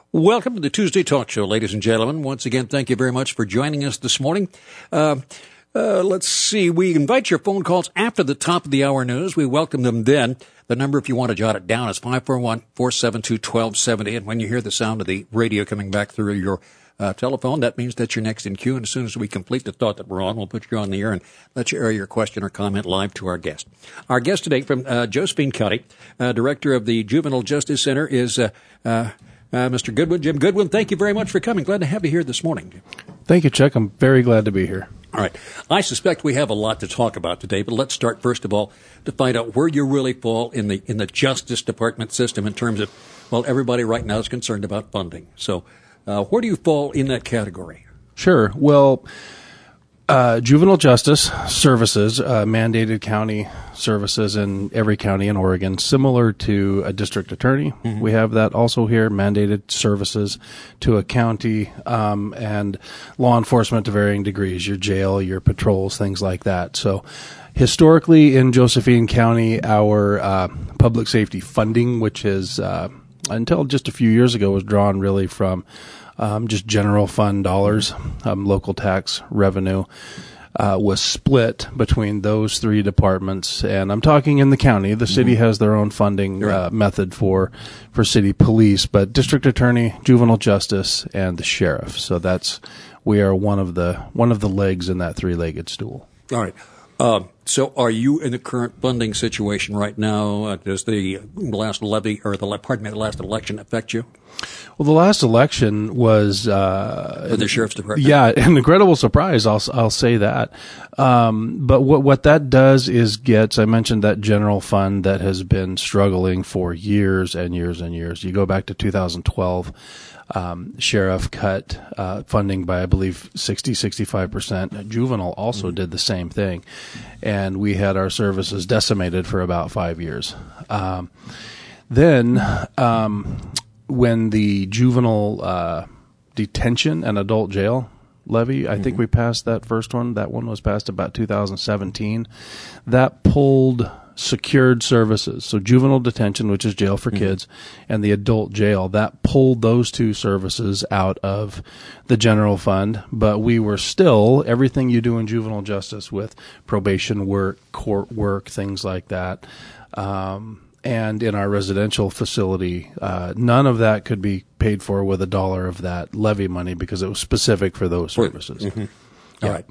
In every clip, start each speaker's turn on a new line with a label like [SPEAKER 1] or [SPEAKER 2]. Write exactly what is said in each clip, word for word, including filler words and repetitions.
[SPEAKER 1] Welcome to the Tuesday Talk Show, ladies and gentlemen. Once again, thank you very much for joining us this morning. Uh, uh, let's see. We invite your phone calls after the top of the hour news. We welcome them then. The number, if you want to jot it down, is five four one, four seven two, one two seven zero. And when you hear the sound of the radio coming back through your uh, telephone, that means that you're next in queue. And as soon as we complete the thought that we're on, we'll put you on the air and let you air your question or comment live to our guest. Our guest today from uh, Josephine County, uh, director of the Juvenile Justice Center, is uh, uh, uh, Mister Goodwin. Jim Goodwin, thank you very much for coming. Glad to have you here this morning.
[SPEAKER 2] Thank you, Chuck. I'm very glad to be here.
[SPEAKER 1] All right. I suspect we have a lot to talk about today, but let's start first of all to find out where you really fall in the in the Justice Department system in terms of, well, everybody right now is concerned about funding. So uh, where do you fall in that category?
[SPEAKER 2] Sure. Well, uh, juvenile justice services, uh, mandated county services in every county in Oregon, similar to a district attorney. Mm-hmm. We have that also here, mandated services to a county, um, and law enforcement to varying degrees, your jail, your patrols, things like that. So historically in Josephine County, our uh, public safety funding, which is uh, until just a few years ago was drawn really from Um, just general fund dollars, um, local tax revenue, uh, was split between those three departments. And I'm talking in the county. The city mm-hmm. has their own funding uh, method for for city police, but district attorney, juvenile justice, and the sheriff. So that's we are one of the one of the legs in that three-legged stool.
[SPEAKER 1] All right. Uh, so are you in the current funding situation right now? Uh, does the last levy or the pardon me, the last election affect you?
[SPEAKER 2] Well, the last election was uh,
[SPEAKER 1] for the sheriff's department.
[SPEAKER 2] Yeah, an incredible surprise. I'll I'll say that. Um, but what what that does is gets. I mentioned that general fund that has been struggling for years and years and years. You go back to two thousand twelve. Um, sheriff cut uh, funding by, I believe, sixty, sixty-five percent. Juvenile also mm-hmm. did the same thing. And we had our services decimated for about five years. Um, then um, when the juvenile uh, detention and adult jail levy, I mm-hmm. think we passed that first one. That one was passed about two thousand seventeen. That pulled secured services, so juvenile detention, which is jail for mm-hmm. kids, and the adult jail, that pulled those two services out of the general fund. But we were still, everything you do in juvenile justice with probation work, court work, things like that, um, and in our residential facility, uh, none of that could be paid for with a dollar of that levy money because it was specific for those services.
[SPEAKER 1] Mm-hmm. Yeah. All right.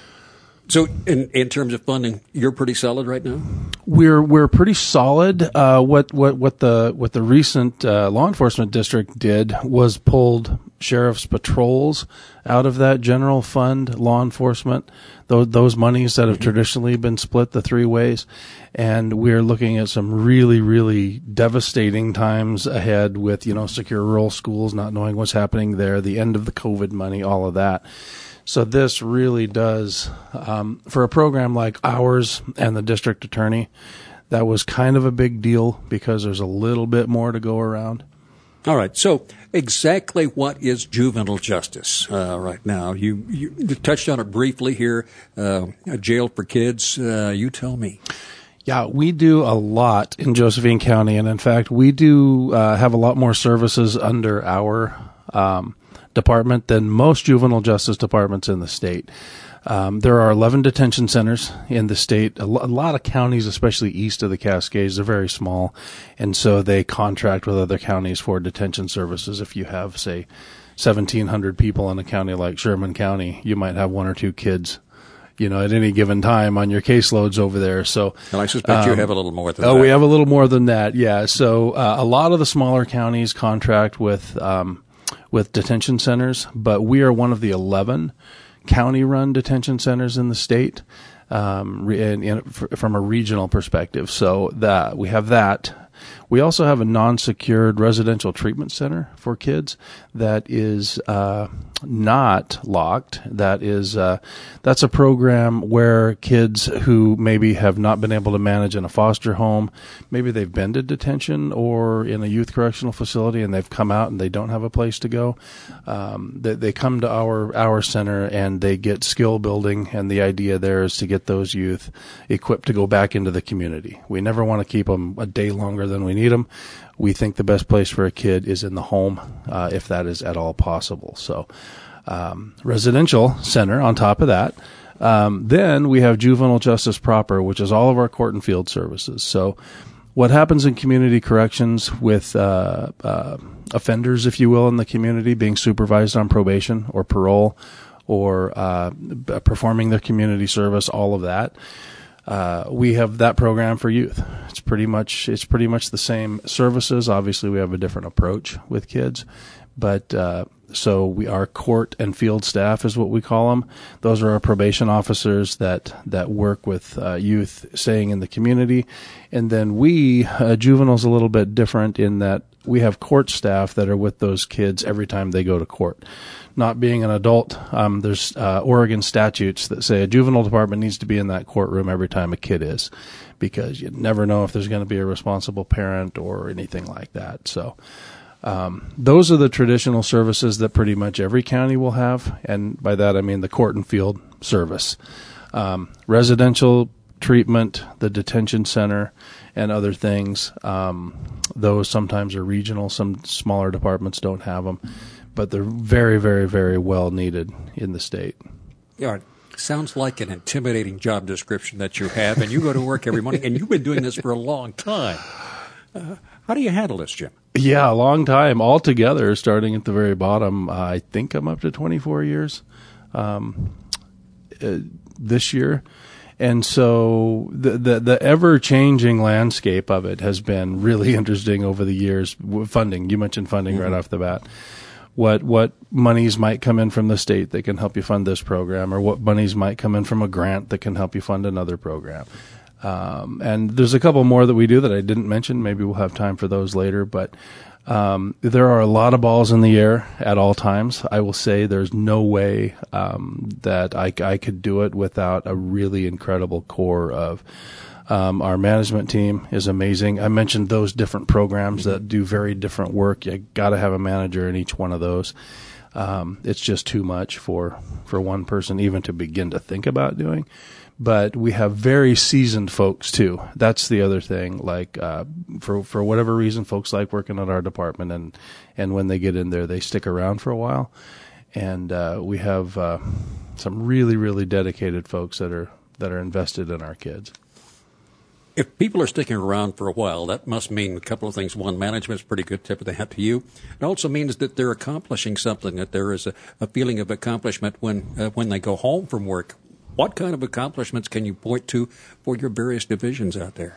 [SPEAKER 1] So, in in terms of funding, you're pretty solid right now.
[SPEAKER 2] We're we're pretty solid. Uh, what what what the what the recent uh, law enforcement district did was pulled sheriff's patrols out of that general fund, law enforcement, those those monies that have mm-hmm. traditionally been split the three ways, and we're looking at some really really devastating times ahead with you know secure rural schools, not knowing what's happening there, the end of the COVID money, all of that. So this really does, um, for a program like ours and the district attorney, that was kind of a big deal because there's a little bit more to go around.
[SPEAKER 1] All right. So exactly what is juvenile justice uh, right now? You, you touched on it briefly here, uh, a jail for kids. Uh, you tell me.
[SPEAKER 2] Yeah, we do a lot in Josephine County, and in fact, we do uh, have a lot more services under our um department than most juvenile justice departments in the state. Um, there are eleven detention centers in the state. A, lo- a lot of counties, especially east of the Cascades, are very small, and so they contract with other counties for detention services. If you have, say, seventeen hundred people in a county like Sherman County, you might have one or two kids, you know, at any given time on your caseloads over there. So,
[SPEAKER 1] and I suspect um, you have a little more than
[SPEAKER 2] oh,
[SPEAKER 1] that.
[SPEAKER 2] we have a little more than that, yeah. So uh, a lot of the smaller counties contract with um, with detention centers, but we are one of the eleven county-run detention centers in the state, um, in, in, from a regional perspective. So that we have that. We also have a non-secured residential treatment center for kids that is uh, not locked. That is uh, that's a program where kids who maybe have not been able to manage in a foster home, maybe they've been to detention or in a youth correctional facility and they've come out and they don't have a place to go. Um, they, they come to our our center and they get skill building, and the idea there is to get those youth equipped to go back into the community. We never want to keep them a day longer than we need need them. We think the best place for a kid is in the home, uh, if that is at all possible. So, um, residential center on top of that. Um, then we have juvenile justice proper, which is all of our court and field services. So what happens in community corrections with uh, uh, offenders, if you will, in the community being supervised on probation or parole or uh, performing their community service, all of that. Uh, we have that program for youth. It's pretty much it's pretty much the same services. Obviously, we have a different approach with kids, but uh, so we our court and field staff is what we call them. Those are our probation officers that that work with uh, youth staying in the community, and then we uh, juveniles a little bit different in that we have court staff that are with those kids every time they go to court. Not being an adult, um, there's uh, Oregon statutes that say a juvenile department needs to be in that courtroom every time a kid is, because you never know if there's going to be a responsible parent or anything like that. So um, those are the traditional services that pretty much every county will have, and by that I mean the court and field service. Um, residential treatment, the detention center, and other things. Um, those sometimes are regional. Some smaller departments don't have them, but they're very, very, very well needed in the state.
[SPEAKER 1] Yeah, it sounds like an intimidating job description that you have, and you go to work every morning, and you've been doing this for a long time. Uh, how do you handle this, Jim?
[SPEAKER 2] Yeah, a long time altogether, starting at the very bottom. Uh, I think I'm up to twenty-four years um, uh, this year. And so the, the, the ever-changing landscape of it has been really interesting over the years. Funding, you mentioned funding mm-hmm. right off the bat. What what monies might come in from the state that can help you fund this program, or what monies might come in from a grant that can help you fund another program. Um, and there's a couple more that we do that I didn't mention. Maybe we'll have time for those later. But um, there are a lot of balls in the air at all times. I will say there's no way um, that I, I could do it without a really incredible core of Um, our management team is amazing. I mentioned those different programs that do very different work. You got to have a manager in each one of those. Um, it's just too much for, for one person even to begin to think about doing. But we have very seasoned folks too. That's the other thing. Like, uh, for, for whatever reason, folks like working at our department, and, and when they get in there, they stick around for a while. And, uh, we have, uh, some really, really dedicated folks that are, that are invested in our kids.
[SPEAKER 1] If people are sticking around for a while, that must mean a couple of things. One, management's a pretty good tip of the hat to you. It also means that they're accomplishing something, that there is a, a feeling of accomplishment when uh, when they go home from work. What kind of accomplishments can you point to for your various divisions out there?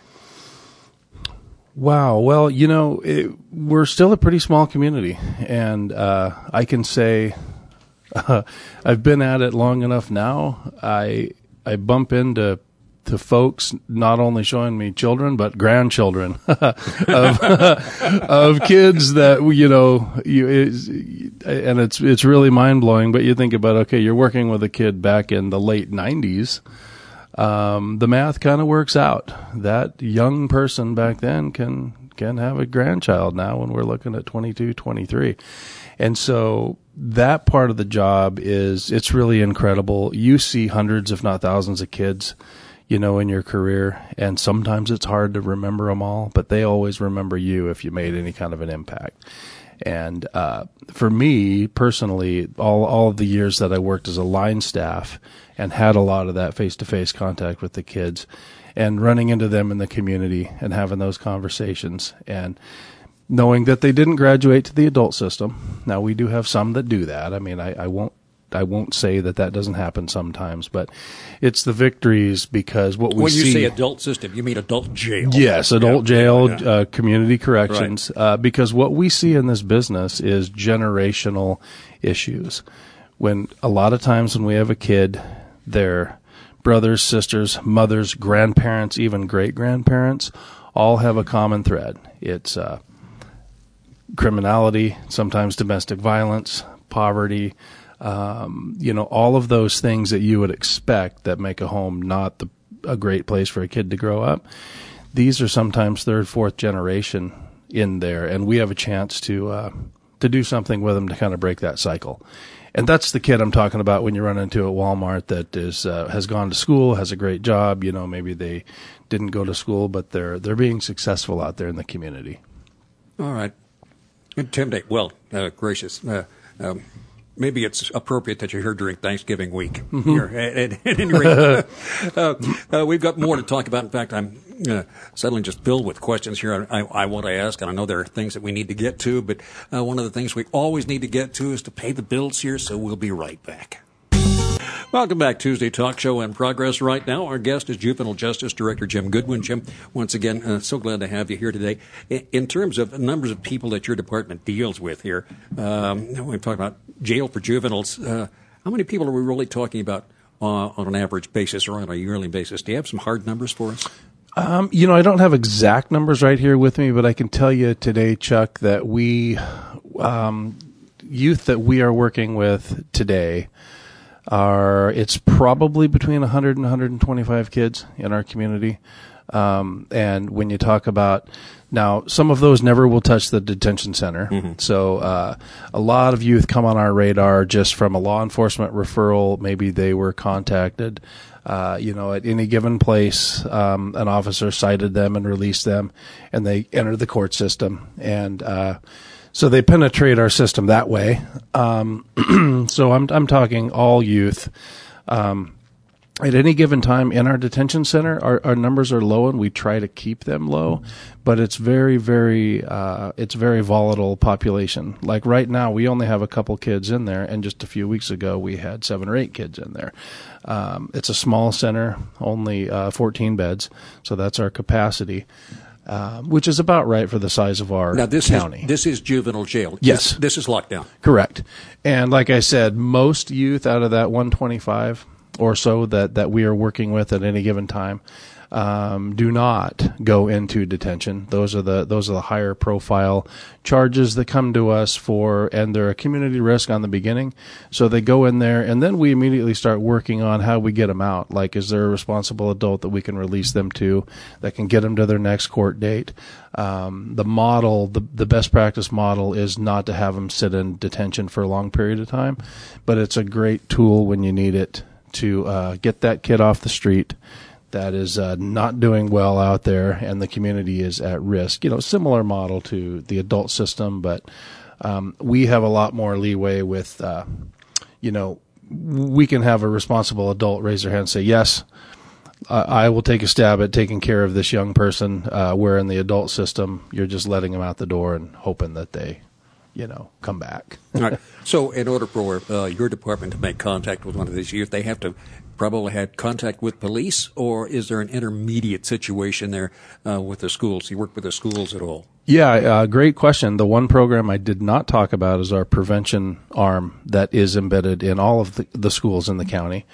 [SPEAKER 2] Wow. Well, you know, it, we're still a pretty small community, and uh, I can say uh, I've been at it long enough now. I I bump into to folks not only showing me children but grandchildren of of kids that, you know, you is, and it's it's really mind blowing. But you think about, okay, you're working with a kid back in the late nineties. Um, the math kind of works out. That young person back then can can have a grandchild now when we're looking at twenty-two, twenty-three. And so that part of the job is, it's really incredible. You see hundreds, if not thousands of kids, you know, in your career, and sometimes it's hard to remember them all, but they always remember you if you made any kind of an impact. And uh for me personally, all all of the years that I worked as a line staff and had a lot of that face-to-face contact with the kids, and running into them in the community and having those conversations, and knowing that they didn't graduate to the adult system. Now, we do have some that do that. I mean, I, I won't I won't say that that doesn't happen sometimes, but it's the victories, because what we
[SPEAKER 1] when
[SPEAKER 2] see.
[SPEAKER 1] When you say adult system, you mean adult jail?
[SPEAKER 2] Yes, adult
[SPEAKER 1] yeah,
[SPEAKER 2] jail,
[SPEAKER 1] yeah, yeah.
[SPEAKER 2] Uh, community corrections,
[SPEAKER 1] right.
[SPEAKER 2] uh, because what we see in this business is generational issues. When a lot of times when we have a kid, their brothers, sisters, mothers, grandparents, even great-grandparents, all have a common thread. It's uh, criminality, sometimes domestic violence, poverty, Um, you know, all of those things that you would expect that make a home not the, a great place for a kid to grow up. These are sometimes third, fourth generation in there, and we have a chance to uh, to do something with them to kind of break that cycle. And that's the kid I'm talking about when you run into at Walmart that is uh, has gone to school, has a great job. You know, maybe they didn't go to school, but they're they're being successful out there in the community.
[SPEAKER 1] All right. Intimidate. Well, uh, gracious. Uh, um, maybe it's appropriate that you're here during Thanksgiving week. Mm-hmm. Here, at, at, at any rate, uh, uh, we've got more to talk about. In fact, I'm uh, suddenly just filled with questions here I, I want to ask, and I know there are things that we need to get to, but uh, one of the things we always need to get to is to pay the bills here, so we'll be right back. Welcome back. Tuesday Talk Show in progress right now. Our guest is Juvenile Justice Director Jim Goodwin. Jim, once again, uh, so glad to have you here today. In, in terms of numbers of people that your department deals with here, um, we've talked about jail for juveniles. Uh, how many people are we really talking about uh, on an average basis or on a yearly basis? Do you have some hard numbers for us?
[SPEAKER 2] Um, you know, I don't have exact numbers right here with me, but I can tell you today, Chuck, that we, um, youth that we are working with today, Are it's probably between one hundred and one hundred twenty-five kids in our community. Um, and when you talk about now, some of those never will touch the detention center. Mm-hmm. So uh, a lot of youth come on our radar just from a law enforcement referral. Maybe they were contacted. Uh, you know, at any given place, um, an officer cited them and released them, and they entered the court system. And uh, So they penetrate our system that way. Um, so I'm I'm talking all youth. Um, at any given time in our detention center, our, our numbers are low, and we try to keep them low. But it's very, very uh, it's very volatile population. Like right now, we only have a couple kids in there, and just a few weeks ago, we had seven or eight kids in there. Um, it's a small center, only uh, fourteen beds, so that's our capacity. Uh, which is about right for the size of our
[SPEAKER 1] now, this
[SPEAKER 2] county.
[SPEAKER 1] Is, this is juvenile jail.
[SPEAKER 2] Yes.
[SPEAKER 1] This, this is lockdown.
[SPEAKER 2] Correct. And like I said, most youth out of that one twenty-five or so that, that we are working with at any given time um, do not go into detention. Those are the those are the higher profile charges that come to us for, and they're a community risk on the beginning. So they go in there, and then we immediately start working on how we get them out. Like, is there a responsible adult that we can release them to that can get them to their next court date? Um, the model, the, the best practice model is not to have them sit in detention for a long period of time, but it's a great tool when you need it to uh, get that kid off the street that is uh, not doing well out there, and the community is at risk. You know, similar model to the adult system, but um, we have a lot more leeway with, uh, you know, we can have a responsible adult raise their hand and say, yes, uh, I will take a stab at taking care of this young person, uh, where in the adult system, you're just letting them out the door and hoping that they, you know, come back.
[SPEAKER 1] All right. So in order for uh, your department to make contact with one of these youth, they have to probably have contact with police, or is there an intermediate situation there uh, with the schools? Do you work with the schools at all?
[SPEAKER 2] Yeah, uh, great question. The one program I did not talk about is our prevention arm that is embedded in all of the, the schools in the county.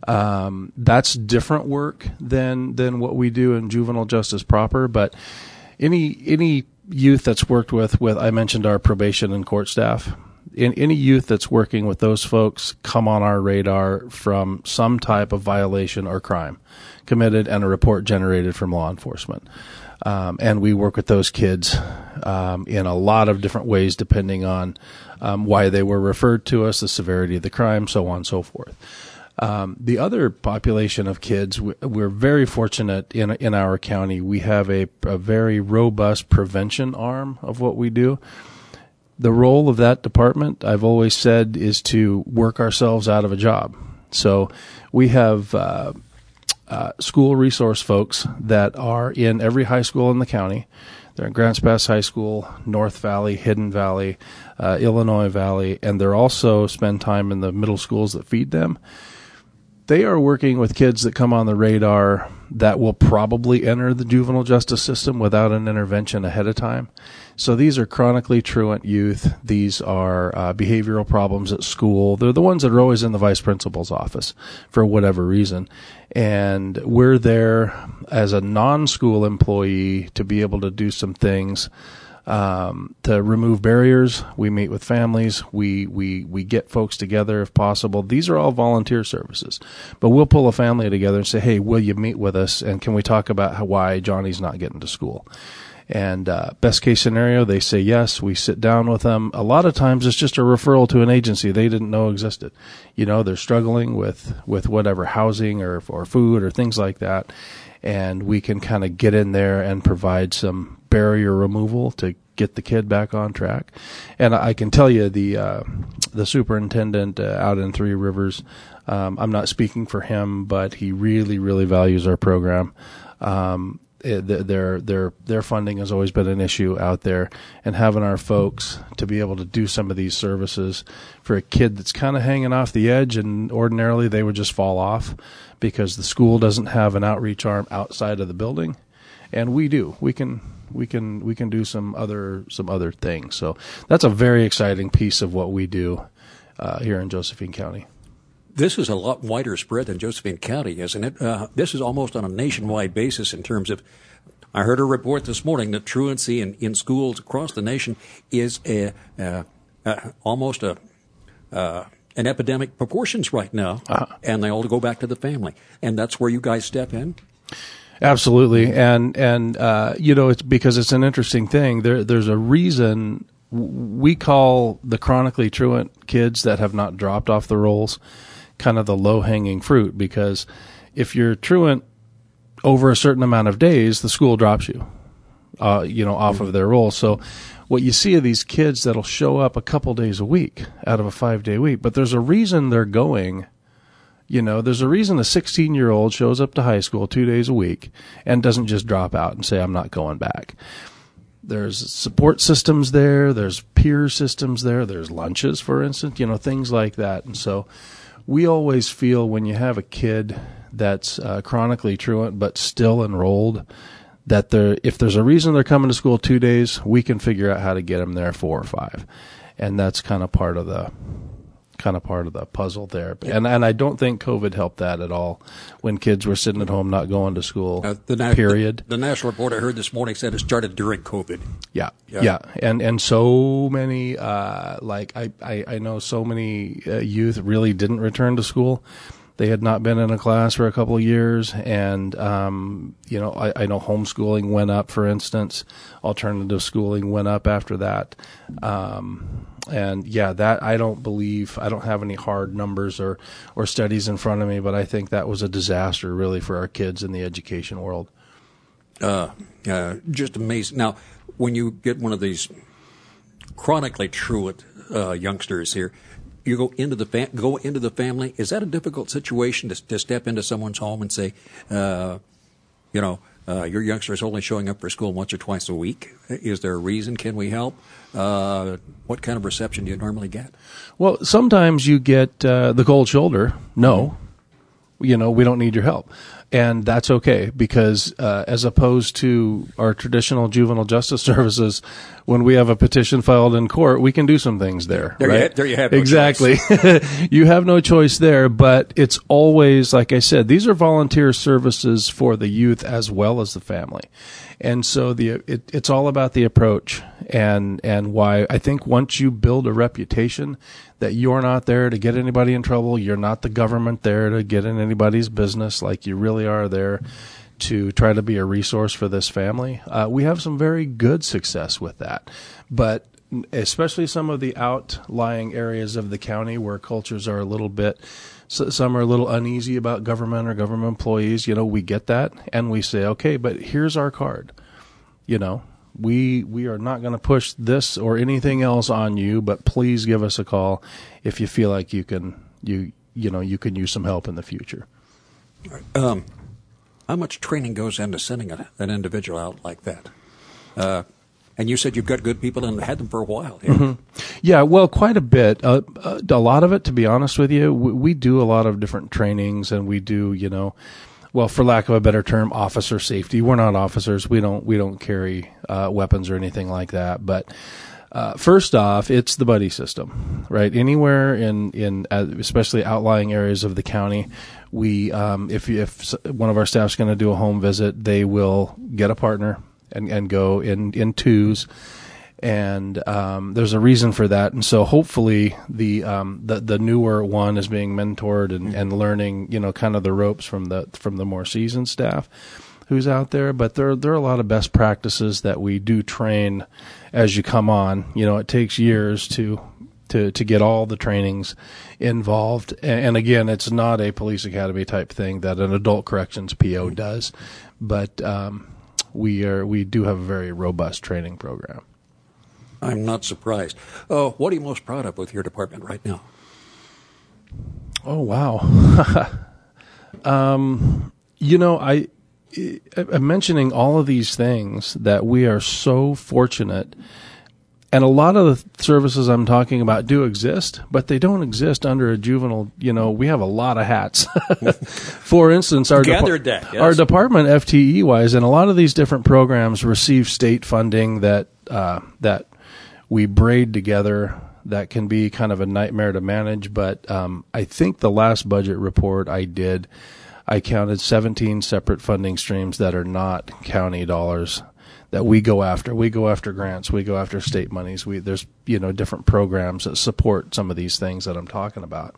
[SPEAKER 2] Um, that's different work than than what we do in juvenile justice proper, but any any youth that's worked with, with I mentioned our probation and court staff. In any youth that's working with those folks come on our radar from some type of violation or crime committed and a report generated from law enforcement. Um, and we work with those kids um, in a lot of different ways depending on um, why they were referred to us, the severity of the crime, so on and so forth. Um, the other population of kids, we're very fortunate in in our county. We have a, a very robust prevention arm of what we do. The role of that department, I've always said, is to work ourselves out of a job. So we have uh, uh, school resource folks that are in every high school in the county. They're in Grants Pass High School, North Valley, Hidden Valley, uh, Illinois Valley, and they're also spend time in the middle schools that feed them. They are working with kids that come on the radar that will probably enter the juvenile justice system without an intervention ahead of time. So these are chronically truant youth. These are uh, behavioral problems at school. They're the ones that are always in the vice principal's office for whatever reason. And we're there as a non-school employee to be able to do some things Um, to remove barriers. We meet with families. We, we, we get folks together if possible. These are all volunteer services, but we'll pull a family together and say, hey, will you meet with us? And can we talk about how, why Johnny's not getting to school? And uh, best case scenario, they say yes. We sit down with them. A lot of times it's just a referral to an agency they didn't know existed. You know, they're struggling with, with whatever housing or, or food or things like that. And we can kind of get in there and provide some barrier removal to get the kid back on track. And I can tell you the uh, the superintendent uh, out in Three Rivers, um, I'm not speaking for him, but he really, really values our program. Um, it, their their their funding has always been an issue out there, and having our folks to be able to do some of these services for a kid that's kind of hanging off the edge, and ordinarily they would just fall off because the school doesn't have an outreach arm outside of the building, and we do. We can we can we can do some other some other things. So that's a very exciting piece of what we do uh, here in Josephine County.
[SPEAKER 1] This is a lot wider spread than Josephine County, isn't it? Uh, this is almost on a nationwide basis in terms of, I heard a report this morning that truancy in, in schools across the nation is a, uh, uh, almost a uh, an epidemic proportions right now, uh-huh. and they all go back to the family. And that's where you guys step in?
[SPEAKER 2] Absolutely. And, and uh, you know, it's because it's an interesting thing. There, there's a reason we call the chronically truant kids that have not dropped off the rolls kind of the low-hanging fruit, because if you're truant over a certain amount of days, the school drops you, uh, you know, off mm-hmm. of their roll. So what you see are these kids that'll show up a couple days a week out of a five-day week, but there's a reason they're going. You know, there's a reason a sixteen-year-old shows up to high school two days a week and doesn't just drop out and say, I'm not going back. There's support systems there. There's peer systems there. There's lunches, for instance, you know, things like that. And so we always feel when you have a kid that's uh, chronically truant but still enrolled, that there, if there's a reason they're coming to school two days, we can figure out how to get them there four or five, and that's kind of part of the kind of part of the puzzle there. Yeah. And and I don't think COVID helped that at all when kids were sitting at home not going to school. Uh, the na- period.
[SPEAKER 1] The, the national report I heard this morning said it started during COVID.
[SPEAKER 2] Yeah, yeah, yeah. and and so many uh, like I, I I know so many uh, youth really didn't return to school. They had not been in a class for a couple of years, and um, you know, I, I know homeschooling went up, for instance. Alternative schooling went up after that. Um, and yeah, that I don't believe, I don't have any hard numbers or, or studies in front of me, but I think that was a disaster really for our kids in the education world.
[SPEAKER 1] Uh, uh, just amazing. Now, when you get one of these chronically truant uh, youngsters here, you go into the fa- go into the family. Is that a difficult situation to, to step into someone's home and say, uh, you know, uh, your youngster is only showing up for school once or twice a week? Is there a reason? Can we help? Uh, what kind of reception do you normally get?
[SPEAKER 2] Well, sometimes you get uh, the cold shoulder. No, you know, we don't need your help. And that's okay, because uh, as opposed to our traditional juvenile justice services, when we have a petition filed in court, we can do some things there.
[SPEAKER 1] There,
[SPEAKER 2] right?
[SPEAKER 1] you, there you have no
[SPEAKER 2] exactly. You have no choice there, but it's always, like I said, these are volunteer services for the youth as well as the family. And so the it, it's all about the approach, and and why I think once you build a reputation that you're not there to get anybody in trouble, you're not the government there to get in anybody's business, like you really are there to try to be a resource for this family. Uh, we have some very good success with that, but especially some of the outlying areas of the county where cultures are a little bit, so some are a little uneasy about government or government employees. You know, we get that, and we say, okay, but here's our card. You know, we we are not going to push this or anything else on you, but please give us a call if you feel like you can you you know you can use some help in the future.
[SPEAKER 1] Um, how much training goes into sending a, an individual out like that? Uh, And you said you've got good people and had them for a while. Yeah,
[SPEAKER 2] mm-hmm. yeah well, quite a bit. Uh, a lot of it, to be honest with you, we, we do a lot of different trainings, and we do, you know, well, for lack of a better term, officer safety. We're not officers. We don't we don't carry uh, weapons or anything like that. But uh, first off, it's the buddy system, right? Anywhere in in uh, especially outlying areas of the county, we um, if if one of our staff's going to do a home visit, they will get a partner and, and go in, in twos. And um, there's a reason for that. And so hopefully the um, the, the newer one is being mentored and, and learning, you know, kind of the ropes from the from the more seasoned staff, who's out there, but there there are a lot of best practices that we do train as you come on. You know, it takes years to to to get all the trainings involved, and, and again, it's not a police academy type thing that an adult corrections P O does, but um, we are we do have a very robust training program.
[SPEAKER 1] I'm not surprised. Oh, what are you most proud of with your department right now?
[SPEAKER 2] Oh wow, um, you know I. I'm mentioning all of these things that we are so fortunate, and a lot of the services I'm talking about do exist, but they don't exist under a juvenile. You know, we have a lot of hats. For instance, our,
[SPEAKER 1] Gathered
[SPEAKER 2] depar-
[SPEAKER 1] that, yes.
[SPEAKER 2] our department F T E wise, and a lot of these different programs receive state funding that uh, that we braid together. That can be kind of a nightmare to manage, but um, I think the last budget report I did, I counted seventeen separate funding streams that are not county dollars that we go after. We go after grants. We go after state monies. We there's you know different programs that support some of these things that I'm talking about.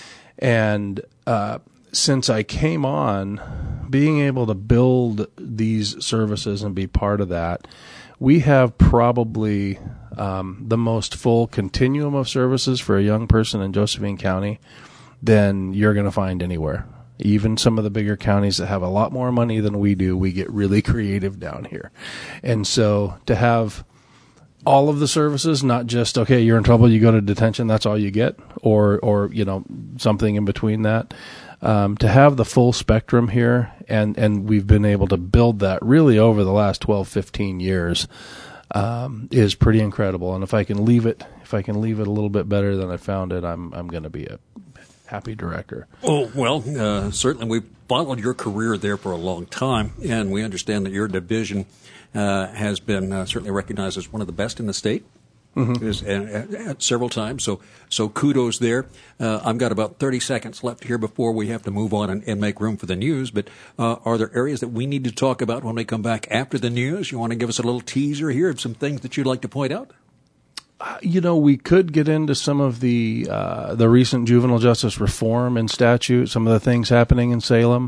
[SPEAKER 2] And uh, since I came on, being able to build these services and be part of that, we have probably um, the most full continuum of services for a young person in Josephine County than you're going to find anywhere. Even some of the bigger counties that have a lot more money than we do, we get really creative down here. And so to have all of the services, not just, okay, you're in trouble, you go to detention, that's all you get, or, or you know, something in between that. Um, to have the full spectrum here, and, and we've been able to build that really over the last twelve, fifteen years, um, is pretty incredible. And if I can leave it, if I can leave it a little bit better than I found it, I'm, I'm going to be a happy director.
[SPEAKER 1] Oh, well, uh, certainly we've followed your career there for a long time, and we understand that your division uh, has been uh, certainly recognized as one of the best in the state. Mm-hmm. Is, uh, uh, several times, so so kudos there. Uh, I've got about thirty seconds left here before we have to move on and, and make room for the news, but uh, are there areas that we need to talk about when we come back after the news? You want to give us a little teaser here of some things that you'd like to point out?
[SPEAKER 2] You know, we could get into some of the uh, the recent juvenile justice reform and statute, some of the things happening in Salem,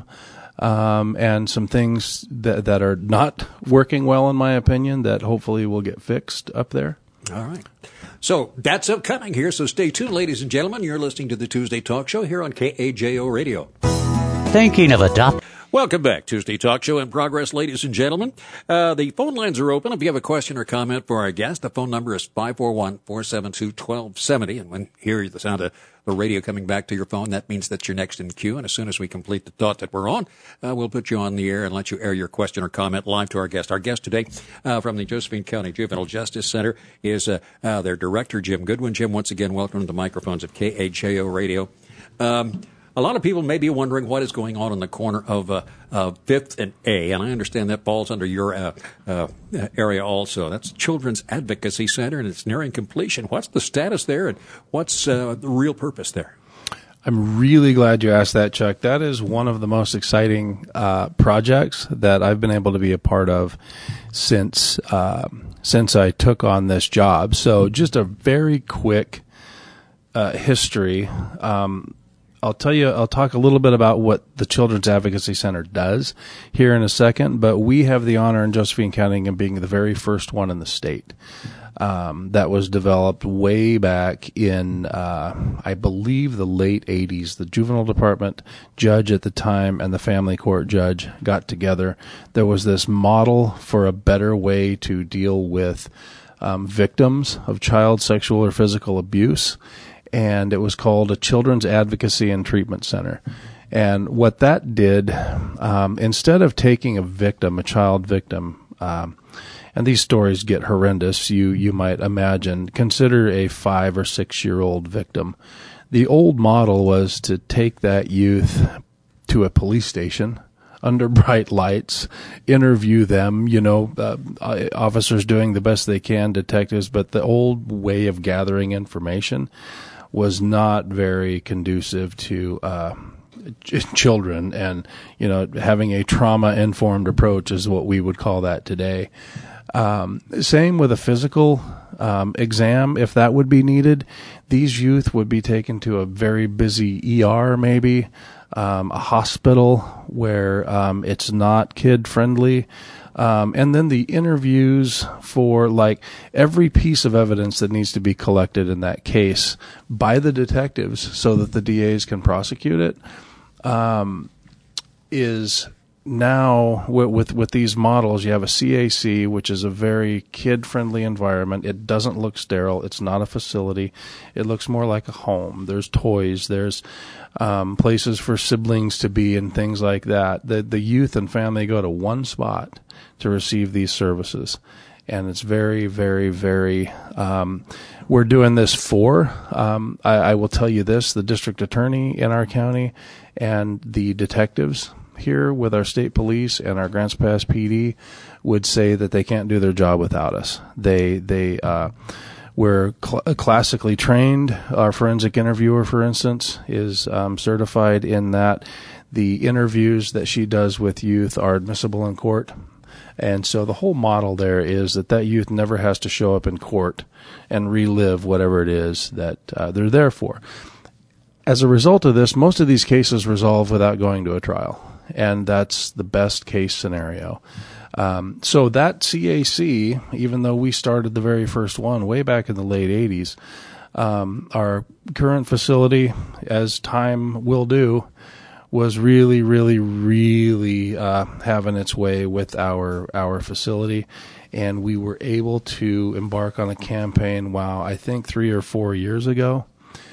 [SPEAKER 2] um, and some things that, that are not working well, in my opinion, that hopefully will get fixed up there.
[SPEAKER 1] All right. So that's upcoming here, so stay tuned, ladies and gentlemen. You're listening to the Tuesday Talk Show here on K A J O Radio.
[SPEAKER 3] Thinking of adopting.
[SPEAKER 1] Welcome back. Tuesday Talk Show in progress, ladies and gentlemen. Uh, the phone lines are open. If you have a question or comment for our guest, the phone number is five four one, four seven two, one two seven zero. And when you hear the sound of the radio coming back to your phone, that means that you're next in queue. And as soon as we complete the thought that we're on, uh, we'll put you on the air and let you air your question or comment live to our guest. Our guest today uh, from the Josephine County Juvenile Justice Center is uh, uh, their director, Jim Goodwin. Jim, once again, welcome to the microphones of K A J O Radio. Um, A lot of people may be wondering what is going on in the corner of uh, uh, Fifth and A, and I understand that falls under your uh, uh, area also. That's Children's Advocacy Center, and it's nearing completion. What's the status there, and what's uh, the real purpose there?
[SPEAKER 2] I'm really glad you asked that, Chuck. That is one of the most exciting uh, projects that I've been able to be a part of since uh, since I took on this job. So just a very quick uh, history. Um, I'll tell you, I'll talk a little bit about what the Children's Advocacy Center does here in a second, but we have the honor in Josephine County of being the very first one in the state. Um, that was developed way back in, uh, I believe, the late eighties. The juvenile department judge at the time and the family court judge got together. There was this model for a better way to deal with um, victims of child sexual or physical abuse, and it was called a Children's Advocacy and Treatment Center. And what that did, um, instead of taking a victim, a child victim, um, and these stories get horrendous, you, you might imagine, consider a five or six-year-old victim. The old model was to take that youth to a police station under bright lights, interview them, you know, uh, officers doing the best they can, detectives, but the old way of gathering information was not very conducive to uh, ch- children, and you know, having a trauma-informed approach is what we would call that today. Um, same with a physical um, exam, if that would be needed. These youth would be taken to a very busy E R, maybe um, a hospital where um, it's not kid friendly. Um, and then the interviews for like every piece of evidence that needs to be collected in that case by the detectives so that the D As can prosecute it, um, is now with, with, with these models, you have a C A C, which is a very kid-friendly environment. It doesn't look sterile. It's not a facility. It looks more like a home. There's toys. There's um, places for siblings to be and things like that. The, the youth and family go to one spot to receive these services. And it's very, very, very, um, we're doing this for, um, I, I will tell you this, the district attorney in our county and the detectives here with our state police and our Grants Pass P D would say that they can't do their job without us. They, they, uh, we're cl- classically trained. Our forensic interviewer, for instance, is um, certified in that. The interviews that she does with youth are admissible in court. And so the whole model there is that that youth never has to show up in court and relive whatever it is that uh, they're there for. As a result of this, most of these cases resolve without going to a trial, and that's the best case scenario. Um, so that C A C, even though we started the very first one way back in the late eighties, um, our current facility, as time will do, was really, really, really uh, having its way with our our facility, and we were able to embark on a campaign, wow, I think three or four years ago,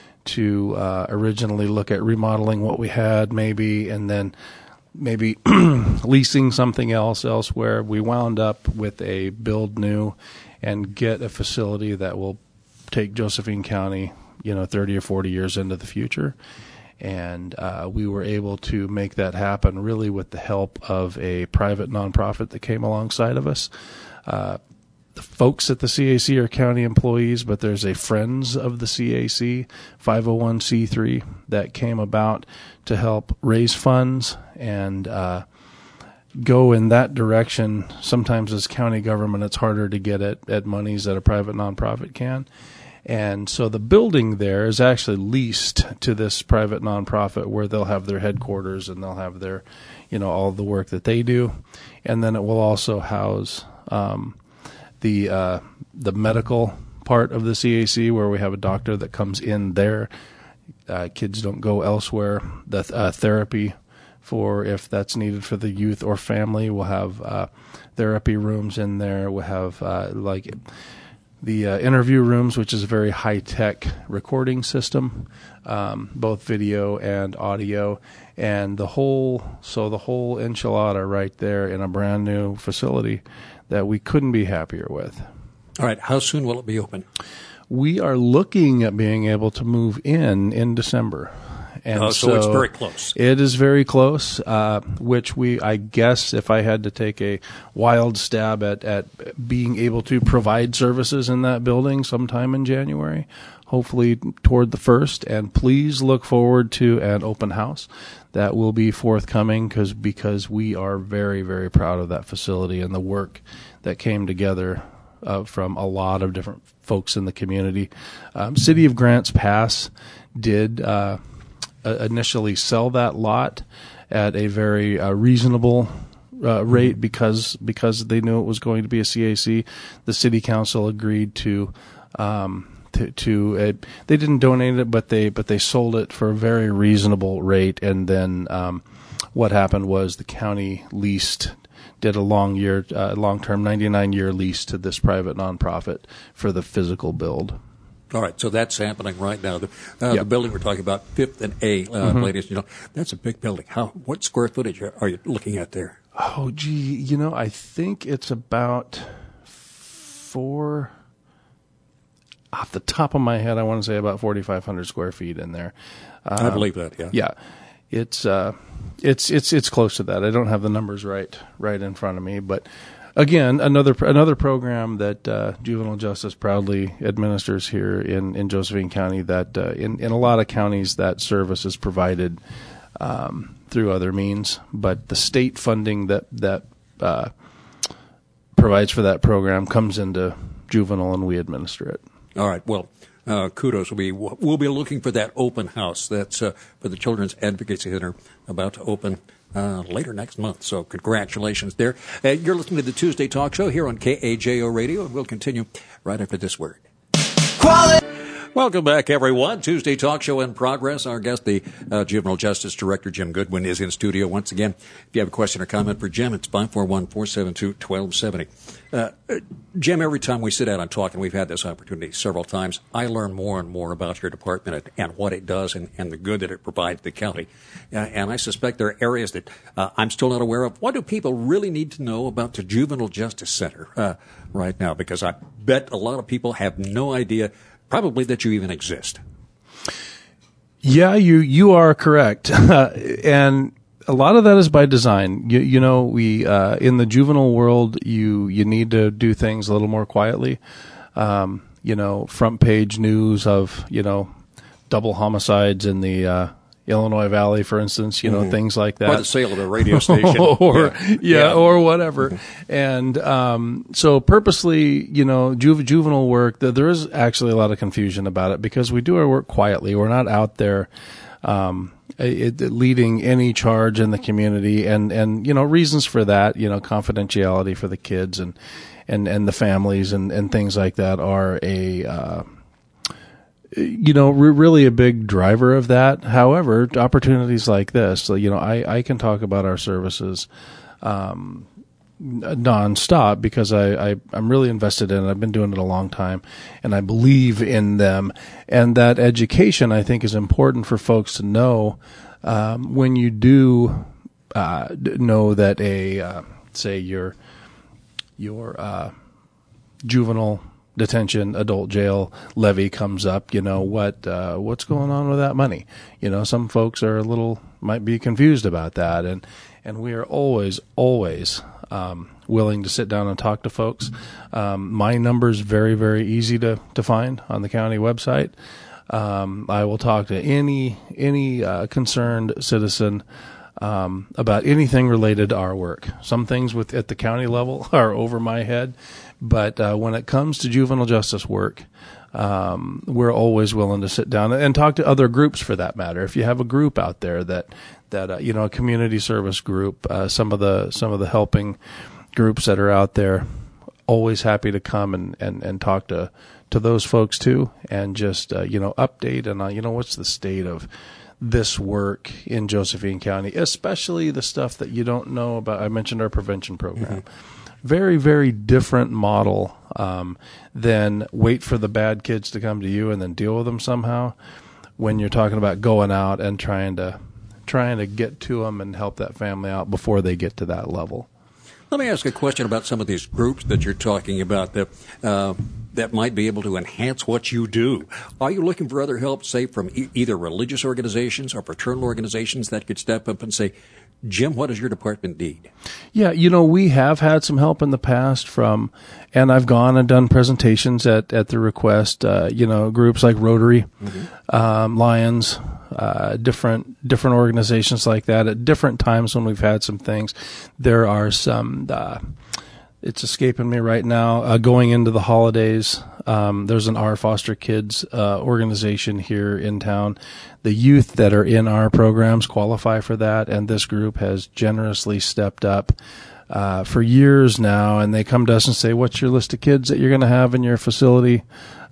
[SPEAKER 2] to uh, originally look at remodeling what we had maybe, and then maybe leasing something else elsewhere. We wound up with a build new and get a facility that will take Josephine County, you know, thirty or forty years into the future. And uh, we were able to make that happen really with the help of a private nonprofit that came alongside of us. Uh, the folks at the C A C are county employees, but there's a Friends of the C A C, five oh one c three, that came about to help raise funds and uh, go in that direction. Sometimes as county government, it's harder to get at, at monies that a private nonprofit can. And so the building there is actually leased to this private nonprofit where they'll have their headquarters and they'll have their, you know, all the work that they do. And then it will also house um, the uh, the medical part of the C A C where we have a doctor that comes in there. Uh, kids don't go elsewhere. The uh, therapy for if that's needed for the youth or family. We'll have uh, therapy rooms in there. We'll have uh, like the uh, interview rooms, which is a very high-tech recording system, um, both video and audio, and the whole, so the whole enchilada right there in a brand new facility that we couldn't be happier with.
[SPEAKER 1] All right, how soon will it be open?
[SPEAKER 2] We are looking at being able to move in in December. And
[SPEAKER 1] oh, so, so it's very close.
[SPEAKER 2] It is very close, uh, which we, I guess, if I had to take a wild stab at, at being able to provide services in that building sometime in January, hopefully toward the first. And please look forward to an open house that will be forthcoming because because we are very, very proud of that facility and the work that came together uh, from a lot of different folks in the community. Um, City of Grants Pass did uh, initially sell that lot at a very uh, reasonable uh, rate because because they knew it was going to be a C A C. The city council agreed to um, to, to uh, they didn't donate it, but they but they sold it for a very reasonable rate. And then um, what happened was the county leased did a long year uh, long term ninety-nine year lease to this private nonprofit for the physical build.
[SPEAKER 1] All right, so that's happening right now. The, uh,
[SPEAKER 2] yep.
[SPEAKER 1] the building we're talking about, Fifth and A, uh,
[SPEAKER 2] mm-hmm.
[SPEAKER 1] ladies, you know, that's a big building. How? What square footage are, are you looking at there?
[SPEAKER 2] Oh, gee, you know, I think it's about four. Off the top of my head, I want to say about forty-five hundred square feet in there.
[SPEAKER 1] Um, I believe that. Yeah.
[SPEAKER 2] Yeah, it's uh, it's it's it's close to that. I don't have the numbers right right in front of me, but. Again, another another program that uh, Juvenile Justice proudly administers here in, in Josephine County that uh, in, in a lot of counties that service is provided um, through other means, but the state funding that, that uh, provides for that program comes into juvenile, and we administer it.
[SPEAKER 1] All right. Well, uh, kudos. We, we'll be looking for that open house. That's uh, for the Children's Advocacy Center, about to open uh, later next month. So congratulations there. Uh, you're listening to the Tuesday Talk Show here on K A J O Radio, and we'll continue right after this word. Quality. Welcome back, everyone. Tuesday Talk Show in progress. Our guest, the uh, Juvenile Justice Director, Jim Goodwin, is in studio once again. If you have a question or comment for Jim, it's five four one, four seven two, one two seven zero. Uh, Jim, every time we sit down and talk, and we've had this opportunity several times, I learn more and more about your department and, and what it does and, and the good that it provides the county. Uh, and I suspect there are areas that uh, I'm still not aware of. What do people really need to know about the Juvenile Justice Center uh, right now? Because I bet a lot of people have no idea probably that you even exist.
[SPEAKER 2] Yeah, you you are correct, and a lot of that is by design. You, you know, we uh, in the juvenile world, you you need to do things a little more quietly. Um, you know, front page news of you know double homicides in the uh, Illinois Valley, for instance. You know, mm-hmm. things like that.
[SPEAKER 1] Or the sale of a radio station,
[SPEAKER 2] or
[SPEAKER 1] yeah,
[SPEAKER 2] yeah, yeah. or whatever. Mm-hmm. And um, so, purposely, you know, ju- juvenile work. There is actually a lot of confusion about it because we do our work quietly. We're not out there. Um, It, it, leading any charge in the community, and, and you know reasons for that, you know confidentiality for the kids and and, and the families and, and things like that are a uh, you know re- really a big driver of that. However, opportunities like this, so, you know, I, I can talk about our services um, nonstop because I, I I'm really invested in it. I've been doing it a long time, and I believe in them. And that education, I think, is important for folks to know um, when you do uh, know that a uh, say your your uh, juvenile detention, adult jail levy comes up. You know what uh, what's going on with that money? You know, some folks are a little might be confused about that, and and we are always always. Um, willing to sit down and talk to folks. Um, my number's very, very easy to, to find on the county website. Um, I will talk to any any uh, concerned citizen um, about anything related to our work. Some things with at the county level are over my head, but uh, when it comes to juvenile justice work, um, we're always willing to sit down and talk to other groups for that matter. If you have a group out there that that uh, you know a community service group, uh, some of the some of the helping groups that are out there, always happy to come and, and, and talk to, to those folks too, and just uh, you know update and uh, you know what's the state of this work in Josephine County, especially the stuff that you don't know about. I mentioned our prevention program. Mm-hmm. Very, very different model um, than wait for the bad kids to come to you and then deal with them somehow. When you're talking about going out and trying to trying to get to them and help that family out before they get to that level.
[SPEAKER 1] Let me ask a question about some of these groups that you're talking about that uh, that might be able to enhance what you do. Are you looking for other help, say, from e- either religious organizations or fraternal organizations that could step up and say, Jim, what does your department need?
[SPEAKER 2] Yeah, you know, we have had some help in the past from, and I've gone and done presentations at, at the request, uh, you know, groups like Rotary, mm-hmm. um, Lions, uh, different, different organizations like that at different times when we've had some things. There are some, uh, it's escaping me right now, uh, going into the holidays. Um, there's an Our Foster Kids, uh, organization here in town. The youth that are in our programs qualify for that, and this group has generously stepped up uh, for years now, and they come to us and say, what's your list of kids that you're going to have in your facility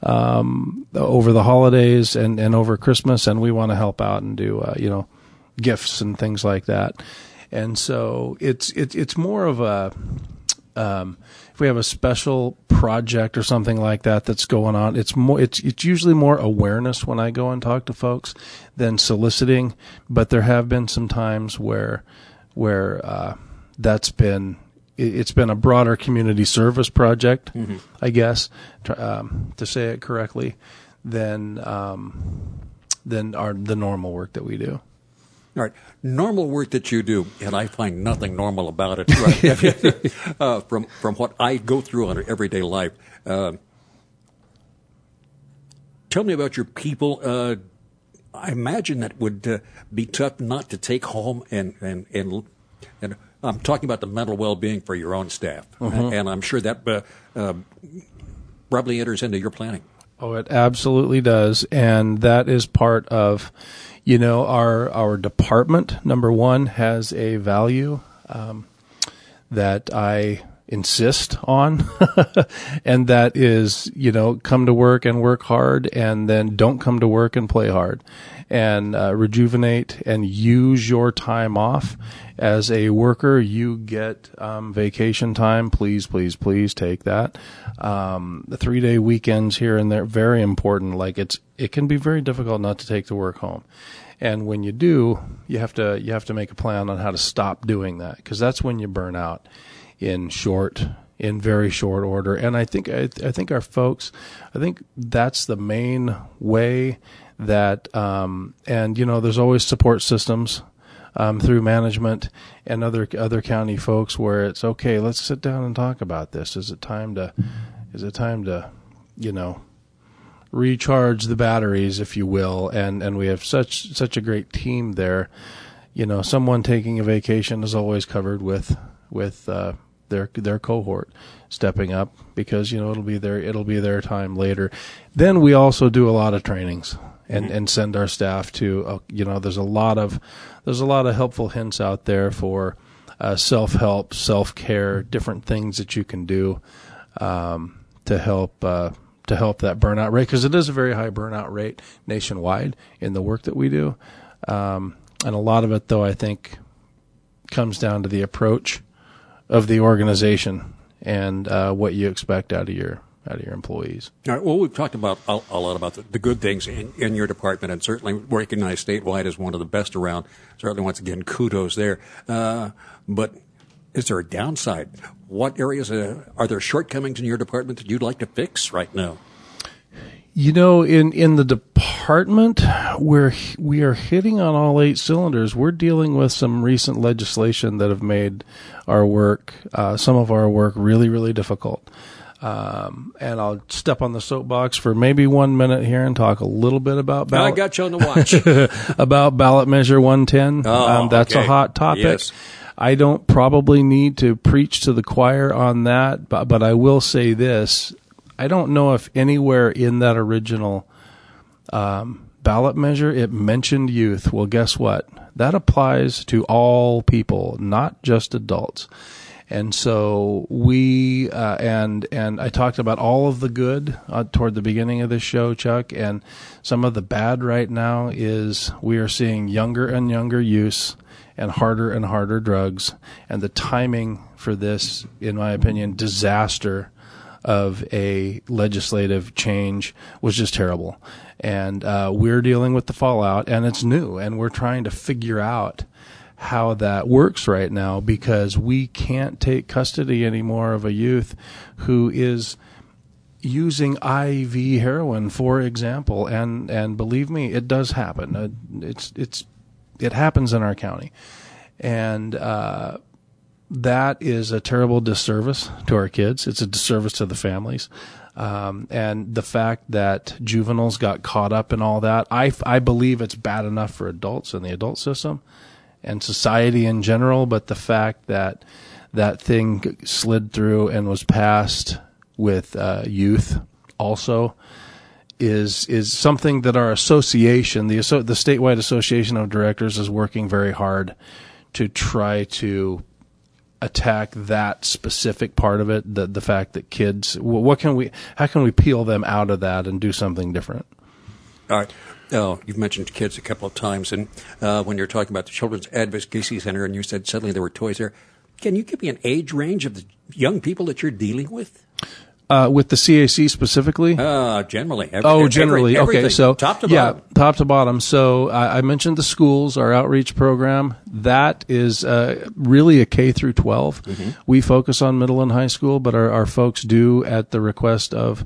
[SPEAKER 2] um, over the holidays and, and over Christmas, and we want to help out and do, uh, you know, gifts and things like that. And so it's it, it's more of a um, if we have a special project or something like that that's going on, it's more it's it's usually more awareness when I go and talk to folks than soliciting. But there have been some times where where uh, that's been it's been a broader community service project, mm-hmm. I guess, um, to say it correctly, than um, than our the normal work that we do.
[SPEAKER 1] All right. Normal work that you do, and I find nothing normal about it, right? uh, from from what I go through on everyday life. Uh, tell me about your people. Uh, I imagine that would uh, be tough not to take home, and and and and I'm talking about the mental well-being for your own staff, mm-hmm. and I'm sure that uh, uh, probably enters into your planning.
[SPEAKER 2] Oh, it absolutely does. And that is part of, you know, our, our department, number one, has a value um, that I insist on, and that is, you know, come to work and work hard, and then don't come to work and play hard, and uh, rejuvenate and use your time off. As a worker, you get um, vacation time. Please, please, please take that. Um, the three-day weekends here and there, very important. Like it's, it can be very difficult not to take the work home. And when you do, you have to, you have to make a plan on how to stop doing that, because that's when you burn out in short, in very short order. And I think, I, I think our folks, I think that's the main way that, um, and you know, there's always support systems, um, through management and other, other county folks where it's okay, let's sit down and talk about this. Is it time to, is it time to, you know, recharge the batteries, if you will? And, and we have such, such a great team there. You know, someone taking a vacation is always covered with, with, uh, their their cohort stepping up, because you know it'll be their it'll be their time later. Then we also do a lot of trainings and, mm-hmm. and send our staff to uh, you know there's a lot of there's a lot of helpful hints out there for uh, self help, self care, different things that you can do um, to help uh, to help that burnout rate, because it is a very high burnout rate nationwide in the work that we do, um, and a lot of it though I think comes down to the approach of the organization and uh, what you expect out of your out of your employees.
[SPEAKER 1] All right. Well, we've talked about a, a lot about the, the good things in, in your department, and certainly recognized statewide as one of the best around. Certainly, once again, kudos there. Uh, but is there a downside? What areas uh, are there shortcomings in your department that you'd like to fix right now?
[SPEAKER 2] You know, in, in the department, we're, we are hitting on all eight cylinders. We're dealing with some recent legislation that have made our work, uh, some of our work really, really difficult. Um, and I'll step on the soapbox for maybe one minute here and talk a little bit about ballot.
[SPEAKER 1] I got you on the watch.
[SPEAKER 2] about ballot measure one ten.
[SPEAKER 1] Oh,
[SPEAKER 2] um, that's
[SPEAKER 1] okay.
[SPEAKER 2] a hot topic.
[SPEAKER 1] Yes.
[SPEAKER 2] I don't probably need to preach to the choir on that, but, but I will say this. I don't know if anywhere in that original um, ballot measure it mentioned youth. Well, guess what? That applies to all people, not just adults. And so we uh, and and I talked about all of the good uh, toward the beginning of this show, Chuck, and some of the bad right now is we are seeing younger and younger use and harder and harder drugs, and the timing for this, in my opinion, disaster of a legislative change was just terrible. And uh, we're dealing with the fallout, and it's new, and we're trying to figure out how that works right now, because we can't take custody anymore of a youth who is using I V heroin, for example. And, and believe me, it does happen. Uh, it's, it's, it happens in our county. And, uh, that is a terrible disservice to our kids. It's a disservice to the families. Um, and the fact that juveniles got caught up in all that, I, I believe it's bad enough for adults in the adult system and society in general, but the fact that that thing slid through and was passed with uh, youth also is is something that our association, the the statewide association of directors, is working very hard to try to attack that specific part of it, the the fact that kids, what can we, how can we peel them out of that and do something different?
[SPEAKER 1] All right. Oh, you've mentioned kids a couple of times, and uh, when you're talking about the Children's Advocacy Center, and you said suddenly there were toys there, can you give me an age range of the young people that you're dealing with?
[SPEAKER 2] Uh, with the C A C specifically?
[SPEAKER 1] Uh, generally. Every,
[SPEAKER 2] oh, generally.
[SPEAKER 1] Every,
[SPEAKER 2] okay. So,
[SPEAKER 1] top to
[SPEAKER 2] yeah,
[SPEAKER 1] bottom.
[SPEAKER 2] top to bottom. So I, I mentioned the schools, our outreach program. That is, uh, really a K through twelve. Mm-hmm. We focus on middle and high school, but our, our folks do, at the request of,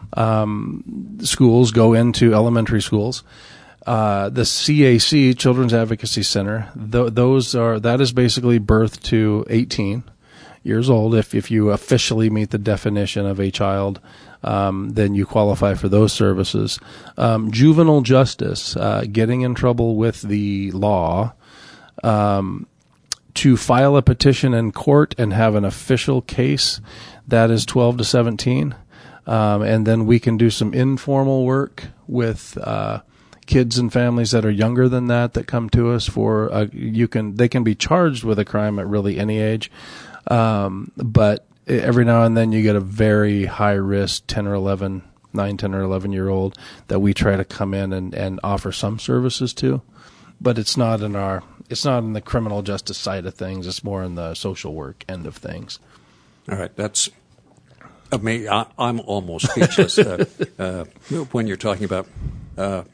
[SPEAKER 2] um, schools, go into elementary schools. Uh, the C A C, Children's Advocacy Center, th- those are, that is basically birth to eighteen. Years old. If if you officially meet the definition of a child, um, then you qualify for those services. Um, juvenile justice, uh, getting in trouble with the law, um, to file a petition in court and have an official case, that is twelve to seventeen. Um, and then we can do some informal work with uh, kids and families that are younger than that that come to us for uh, you can they can be charged with a crime at really any age, um, but every now and then you get a very high risk ten or eleven, nine, ten or eleven year old that we try to come in and, and offer some services to, but it's not in our it's not in the criminal justice side of things. It's more in the social work end of things.
[SPEAKER 1] All right, that's. I mean, I, I'm almost speechless uh, uh, when you're talking about uh,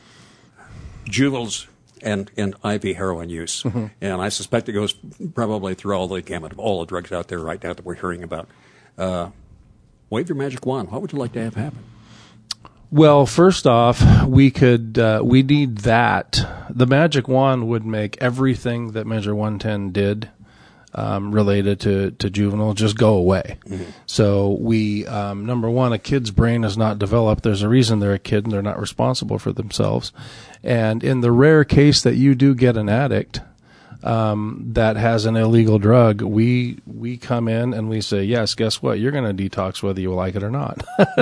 [SPEAKER 1] juveniles and, and I V heroin use. Mm-hmm. And I suspect it goes probably through all the gamut of all the drugs out there right now that we're hearing about. Uh, wave your magic wand. What would you like to have happen?
[SPEAKER 2] Well, first off, we could uh, we need that. The magic wand would make everything that Measure one ten did Um, related to, to juvenile just go away. Mm-hmm. So we, um, number one, a kid's brain is not developed. There's a reason they're a kid and they're not responsible for themselves. And in the rare case that you do get an addict um, that has an illegal drug, we we come in and we say, yes, guess what? You're going to detox whether you like it or not,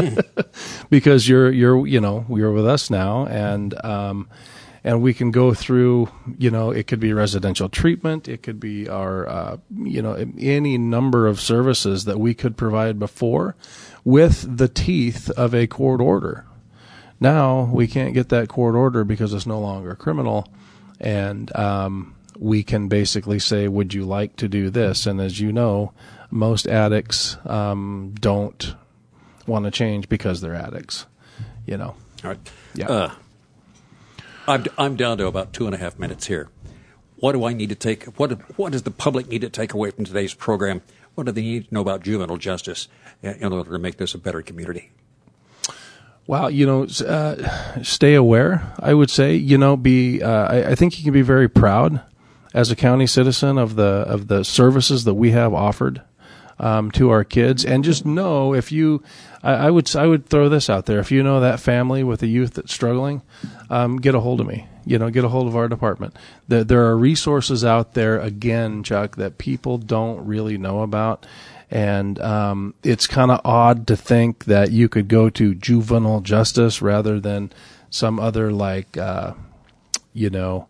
[SPEAKER 2] because you're you're you know you're with us now, and um, And we can go through, you know, it could be residential treatment. It could be our, uh, you know, any number of services that we could provide before with the teeth of a court order. Now we can't get that court order because it's no longer a criminal. And um, we can basically say, would you like to do this? And as you know, most addicts um, don't want to change because they're addicts, you know.
[SPEAKER 1] All right.
[SPEAKER 2] Yeah.
[SPEAKER 1] Uh, I'm, I'm down to about two and a half minutes here. What do I need to take? What what does the public need to take away from today's program? What do they need to know about juvenile justice in order to make this a better community?
[SPEAKER 2] Well, you know, uh, stay aware. I would say, you know, be. Uh, I, I think you can be very proud as a county citizen of the of the services that we have offered um, to our kids, and just know if you. I, I would I would throw this out there. If you know that family with a youth that's struggling, um, get a hold of me. You know, get a hold of our department. There, there are resources out there, again, Chuck, that people don't really know about. And um, it's kind of odd to think that you could go to juvenile justice rather than some other, like, uh, you know,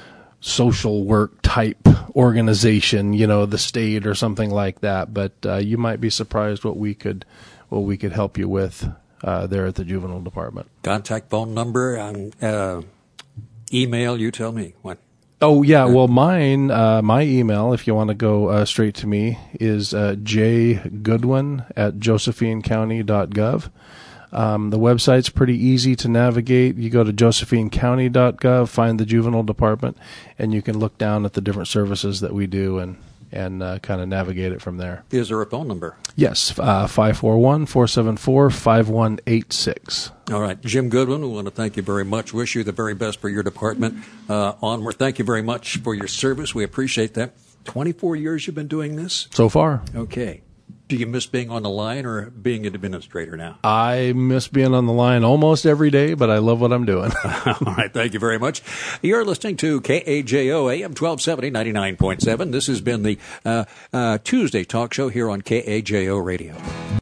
[SPEAKER 2] social work type organization, you know, the state or something like that. But uh, you might be surprised what we could what we could help you with uh, there at the juvenile department.
[SPEAKER 1] Contact phone number, um, uh, email, you tell me. What?
[SPEAKER 2] Oh, yeah. Well, mine, uh, my email, if you want to go uh, straight to me, is uh, jgoodwin at josephine county dot gov. Um, the website's pretty easy to navigate. You go to josephine county dot gov, find the juvenile department, and you can look down at the different services that we do and, and uh, kind of navigate it from there.
[SPEAKER 1] Is there a phone number?
[SPEAKER 2] Yes, uh, five four one, four seven four, five one eight six.
[SPEAKER 1] All right. Jim Goodwin, we want to thank you very much. Wish you the very best for your department. Uh, onward. Thank you very much for your service. We appreciate that. twenty-four years you've been doing this?
[SPEAKER 2] So far.
[SPEAKER 1] Okay. Do you miss being on the line or being an administrator now?
[SPEAKER 2] I miss being on the line almost every day, but I love what I'm doing.
[SPEAKER 1] All right. Thank you very much. You're listening to K A J O A M twelve seventy, ninety-nine point seven. This has been the uh, uh, Tuesday talk show here on K A J O Radio.